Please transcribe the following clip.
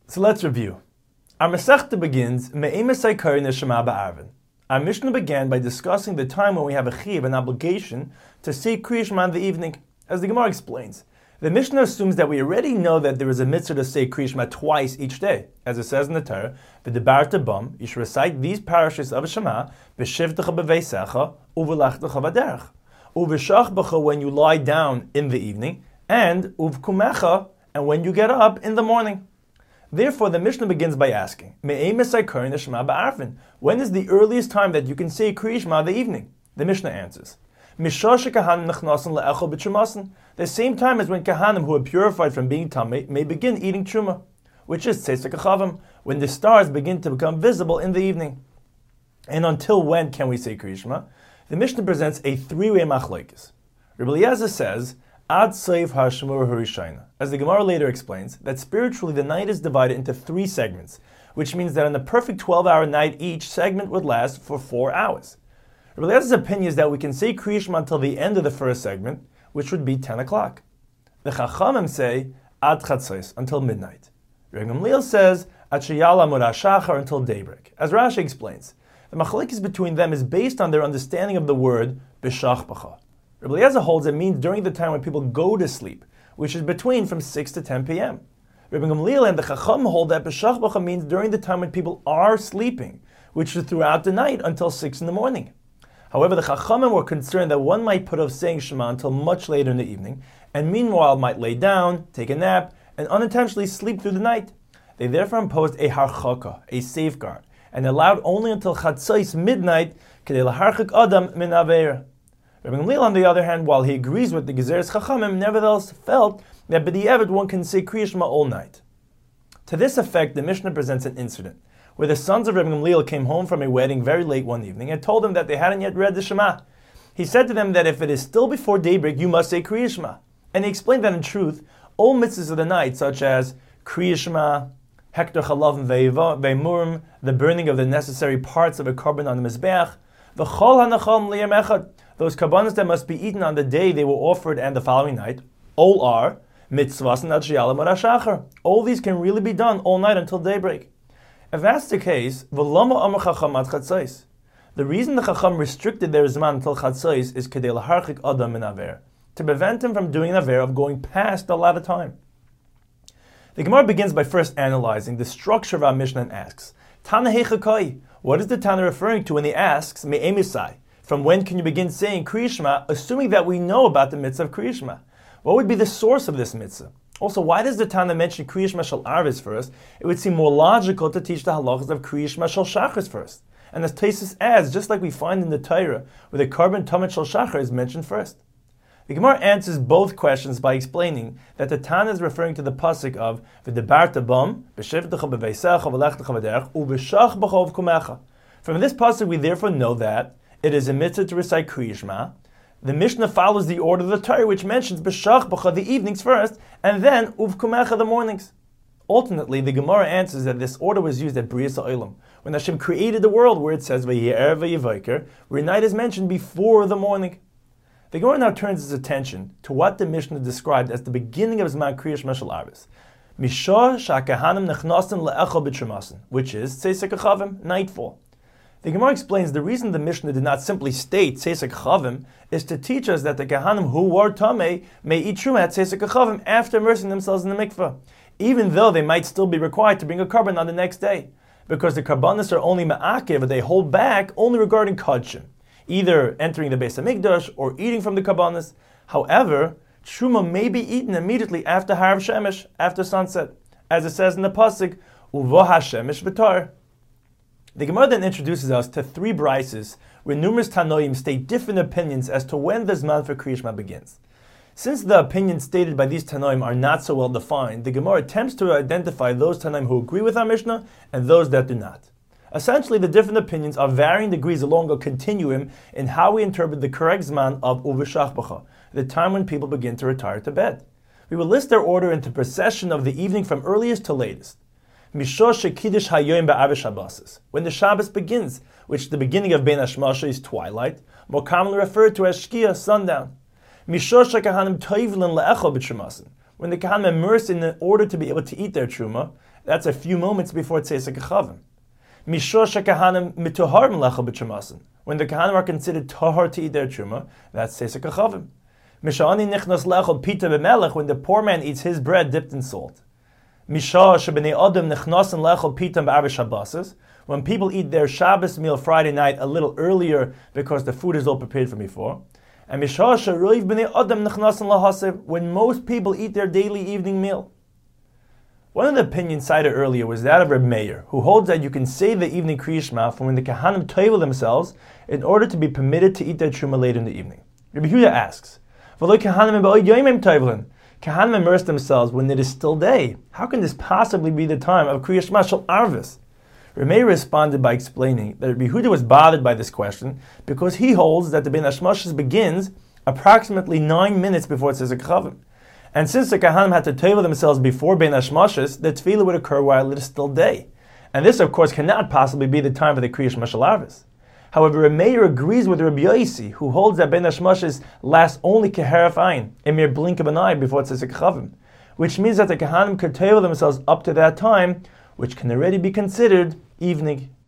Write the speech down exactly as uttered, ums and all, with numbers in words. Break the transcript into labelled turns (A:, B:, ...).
A: So let's review. Our Masechta begins, Me'emes Haikari Neshama Ba'arvin. Our Mishnah began by discussing the time when we have a chiyuv, an obligation, to say Kriya Shema in the evening. As the Gemara explains, the Mishnah assumes that we already know that there is a mitzvah to say Kriya Shema twice each day. As it says in the Torah, V'debarta bam, you should recite these parashas of Shema, B'shivtecha b'veisecha, u'v'lachtecha v'derech. U'v'shachbecha when you lie down in the evening, and u'v'kumecha, and when you get up in the morning. Therefore, the Mishnah begins by asking, Me'emes Haikari Neshama Ba'arvin. When is the earliest time that you can say Kriya Shema in the evening? The Mishnah answers, Mishah shekahanim nechnasen le'echol b'trumasen. The same time as when kahanim who are purified from being tamei may begin eating truma, which is tzeisek achavim, when the stars begin to become visible in the evening. And until when can we say Kriya Shema? The Mishnah presents a three-way machlokes. Rabbi Eliezer says, Ad Seif HaShemur HaRishayna. As the Gemara later explains, that spiritually the night is divided into three segments, which means that on a perfect twelve-hour night, each segment would last for four hours. Rabbi Eliezer's opinion is that we can say Kriya Shema until the end of the first segment, which would be ten o'clock. The Chachamim say Ad Chatzos, until midnight. Rabbi Gamliel says Ad Sheyala Amud HaShachar, until daybreak. As Rashi explains, the machlokes between them is based on their understanding of the word B'shachbecha. Rabbi Eliezer holds it means during the time when people go to sleep, which is between from six to ten p.m. Rabbi Gamliel and the Chacham hold that B'shachbecha means during the time when people are sleeping, which is throughout the night until six in the morning. However, the Chachamim were concerned that one might put off saying Shema until much later in the evening, and meanwhile might lay down, take a nap, and unintentionally sleep through the night. They therefore imposed a harchaka, a safeguard, and allowed only until Chatzos, midnight, kedei laharchik adam min aveira. Rabbi Gamliel, on the other hand, while he agrees with the Gezeres Chachamim, nevertheless felt that b'di'evet one can say Kriya Shema all night. To this effect, the Mishnah presents an incident where the sons of Rabbi Gamliel came home from a wedding very late one evening and told them that they hadn't yet read the Shema. He said to them that if it is still before daybreak, you must say Kriya Shema. And he explained that in truth, all mitzvahs of the night, such as Kriya Shema, Hektor Chalav Veimurim, the burning of the necessary parts of a korban on the Mizbeach, V'chol hanachal liyam echad, those karbanos that must be eaten on the day they were offered and the following night, all are mitzvahs and ad sheyala amud hashachar. All these can really be done all night until daybreak. If that's the case, v'lama amar chacham ad chatzos. The reason the chacham restricted their zman until chatzos is kedei laharchik adam min aver, to prevent him from doing an aver of going past the allotted time. The Gemara begins by first analyzing the structure of our Mishnah and asks, Tana heichakai, what is the Tana referring to when he asks me'emisai? From when can you begin saying Kriya Shema, assuming that we know about the mitzvah of Kriya Shema? What would be the source of this mitzvah? Also, why does the Tana mention Kriya Shema shel Arvis first? It would seem more logical to teach the halachas of Kriya Shema shel Shachris first. And as Taisus adds, just like we find in the Torah, where the korban tamid shel Shachar is mentioned first. The Gemara answers both questions by explaining that the Tana is referring to the pasuk of V'debarta bam, b'shivtecha b'veisecha v'lechtecha v'derech, u'b'shachbecha v'kumecha. From this pasuk, we therefore know that it is a mitzvah to recite Kriya Shema. The Mishnah follows the order of the Torah, which mentions b'shachbecha, the evenings first, and then uvkumecha, the mornings. Alternately, the Gemara answers that this order was used at Brias HaOlam, when Hashem created the world, where it says V'yi'er v'yivoker, where night is mentioned before the morning. The Gemara now turns its attention to what the Mishnah described as the beginning of Zman Kriya Shema shel Arvis, Mishah sha'kahanim nechnasen le'echol b'trumasen, which is Tzeisek Achavim, nightfall. The Gemara explains the reason the Mishnah did not simply state Tzeisek Achavim is to teach us that the Kahanim who were Tamei may eat Truma at Tzeisek Achavim after immersing themselves in the mikveh, even though they might still be required to bring a korban on the next day, because the karbanos are only ma'akev, but they hold back only regarding Kodshim, either entering the Beis HaMikdash or eating from the karbanos. However, Truma may be eaten immediately after Harav Shemesh, after sunset, as it says in the pasuk, Uvo HaShemesh B'tar. The Gemara then introduces us to three brises where numerous Tanoim state different opinions as to when the Zman for Kriya Shema begins. Since the opinions stated by these Tanoim are not so well defined, the Gemara attempts to identify those Tanoim who agree with our Mishnah and those that do not. Essentially, the different opinions are varying degrees along a continuum in how we interpret the correct Zman of Uveshachbecha, the time when people begin to retire to bed. We will list their order into procession of the evening from earliest to latest. Mishosh Kiddush Hayoim Ba'avish Shabbos, when the Shabbos begins, which the beginning of Bein Hashmasha is twilight, more commonly referred to as Shkia, sundown. Mishosh HaKahanim Toivlin Le'echol B'Trumasin, when the Kahanim immerse in order to be able to eat their Truma, That's a few moments before Tzesek Chavim. Mishor shekahanim mituharim lechel b'trumasin. When the kahanim are considered tahar to eat their truma, that's Tzesek Chavim. Mishani nichnas lechel pita b'melech. When the poor man eats his bread dipped in salt. Mishah shebnei adam nichnasin lechel pita b'arba Shabbases. When people eat their Shabbos meal Friday night a little earlier because the food is all prepared from before. And Mishah sheroiv b'nei adam nichnasin lahasiv. When most people eat their daily evening meal. One of the opinions cited earlier was that of Reb Meir, who holds that you can save the evening Kriya Shema from when the Kahanim toivel themselves in order to be permitted to eat their Truma later in the evening. Rabbi Yehuda asks, Kahanim immerse themselves when it is still day. How can this possibly be the time of Kriya Shema Shel Arvis? Reb Meir responded by explaining that Rabbi Yehuda was bothered by this question because he holds that the Ben Hashmashas begins approximately nine minutes before Tzesek Chavim. And since the Kahanim had to toivel themselves before Bein Hashmashas, the tefillah would occur while it is still day. And this, of course, cannot possibly be the time for the Kriya Shema Shel Arvis. However, Reb Meir agrees with Rabbi Yosi, who holds that Bein Hashmashas lasts only keharaf ayin, a mere blink of an eye before Tzesek Chavim, which means that the Kahanim could toivel themselves up to that time, which can already be considered evening